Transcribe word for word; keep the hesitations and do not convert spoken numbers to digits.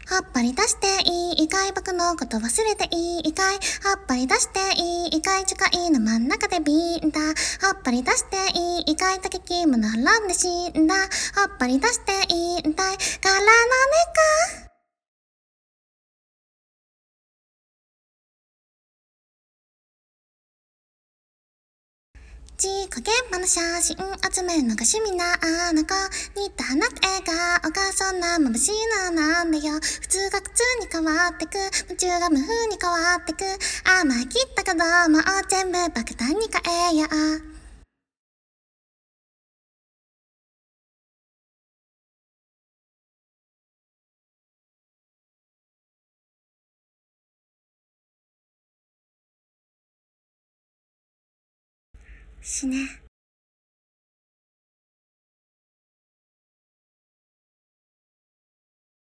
ほっぱり出していいかい、僕のこと忘れていいかい。ほっぱり出していいかい、近いの真ん中でビンタ。ほっぱり出していいかい、竹木も並んで死んだ。ほっぱり出していいたいからのねか。事故現場の写真集めるのが趣味なあの子。似た花と笑顔がそんな眩しいのなんだよ。普通が苦痛に変わってく、夢中が無風に変わってく。甘え切った子供を全部爆弾に変えよう。死ね。